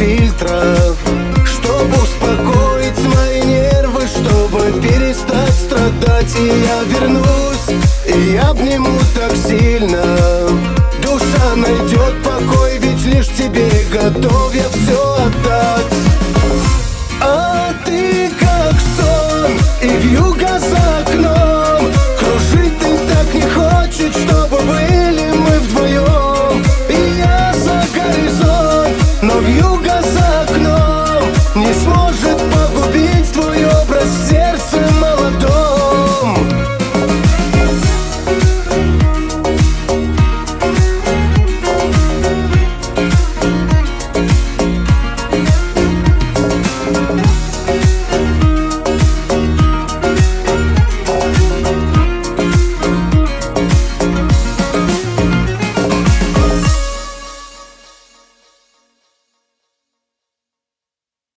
фильтра, чтобы успокоить мои нервы, чтобы перестать страдать. И я вернусь, и обниму так сильно. Душа найдет покой, ведь лишь тебе готов я все отдать. А ты как сон, и вьюга за окном. Кружить ты так не хочешь, чтобы были мы вдвоем. И я за горизонт, но вьюга за окном не сможет погубить твой образ в сердце молодом.